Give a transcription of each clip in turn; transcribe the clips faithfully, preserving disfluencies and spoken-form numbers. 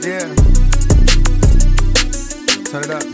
Yeah. Turn it up.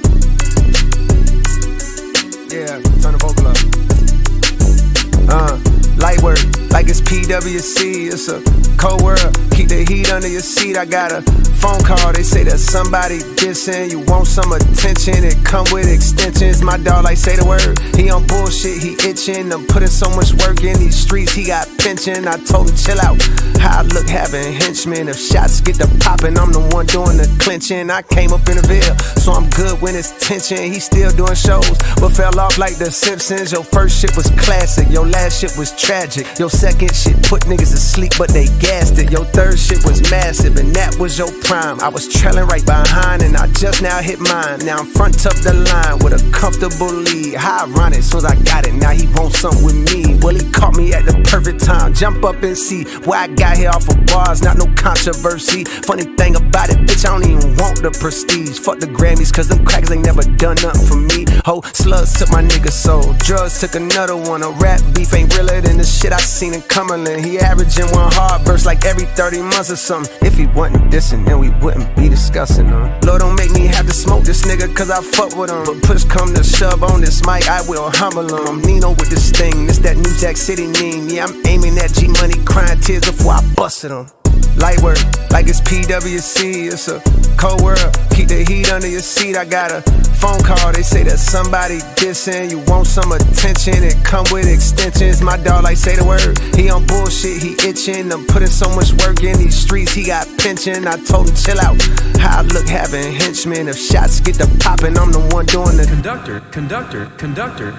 Yeah, turn the vocal up. Uh, light work, like it's P W C. It's a cold world, keep the heat under your seat. I got a phone call, they say that somebody dissing. You want some attention, it come with extensions. My dog like say the word, he on bullshit, he itching. I'm putting so much work in these streets, he got pension. I told him chill out, how I look having henchmen. If shots get to popping, I'm the one doing the clinching. I came up in the Ville, so I'm good when it's tension. He still doing shows, but fell off like the Simpsons. Your first shit was classic, your last shit was tragic. Your second shit put niggas to sleep, but they gassed it. Your third shit was massive, and that was your prime. I was trailing right behind, and I just now hit mine. Now I'm front up the line with a comfortable lead. How ironic, soon as I got it, now he wants something with me. Well, he caught me at the perfect time. Jump up and see where I got here off of bars, not no controversy. Funny thing about it, bitch, I don't even want the prestige. Fuck the Grammys, cause them crackers ain't never done nothing for me. Ho, slugs took my nigga soul, drugs took another one. A rap beef ain't realer than the shit I seen in Cumberland. He averaging one hard verse like every thirty months or something. If he wasn't dissing, then we wouldn't be discussing him. Lord, don't make me have to smoke this nigga, cause I fuck with him. But push come to shove on this mic, I will humble him. I'm Nino with this thing, this that New Jack City meme. Yeah, I'm aiming at G Money, crying tears before I busted him. Light work, like it's P W C. It's a cold world, keep the heat under your seat. I got a phone call, they say that somebody dissing. You want some attention, it come with extensions. My dog like say the word, he on bullshit, he itching. I'm putting so much work in these streets, he got pension. I told him chill out, how I look having henchmen. If shots get to popping, I'm the one doing the conductor, conductor, conductor.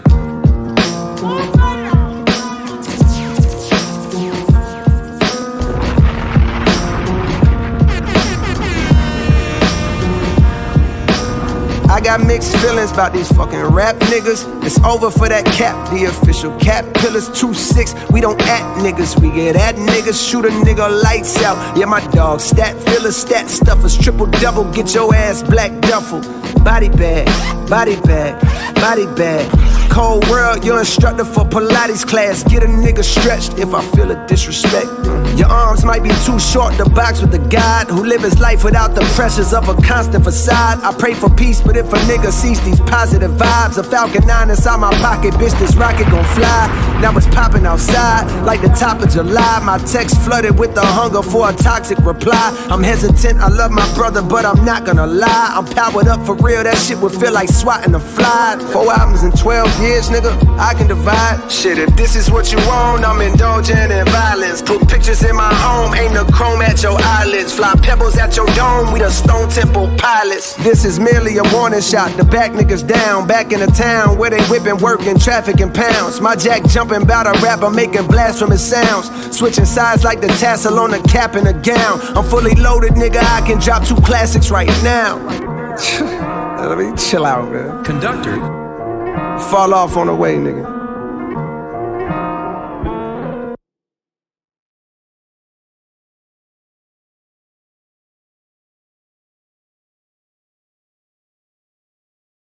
I got mixed feelings about these fucking rap niggas. It's over for that cap, the official cap. Pillars two six, we don't act niggas, we get at niggas. Shoot a nigga lights out. Yeah, my dog stat fillers, stat stuffers, triple double, get your ass black duffel. Body bag, body bag, body bag. Cold world, your instructor for Pilates class. Get a nigga stretched if I feel a disrespect. Your arms might be too short to box with the God who live his life without the pressures of a constant facade. I pray for peace, but if a nigga sees these positive vibes, a Falcon nine inside my pocket, bitch, this rocket gon' fly. Now it's popping outside like the top of July. My text flooded with the hunger for a toxic reply. I'm hesitant, I love my brother, but I'm not gonna lie. I'm powered up for real, that shit would feel like swatting a fly. Four albums in twelve years, nigga, I can divide. Shit, if this is what you want, I'm indulging in violence. Put pictures in my home, aim the chrome at your eyelids. Fly pebbles at your dome, we the Stone Temple pilots. This is merely a warning shot, the back niggas down. Back in the town where they whipping, working, traffic and pounds. My jack jumping bout a rapper, making blasphemous sounds. Switching sides like the tassel on the cap and the gown. I'm fully loaded, nigga, I can drop two classics right now. Let me chill out, man. Conductor. Fall off on the way, nigga.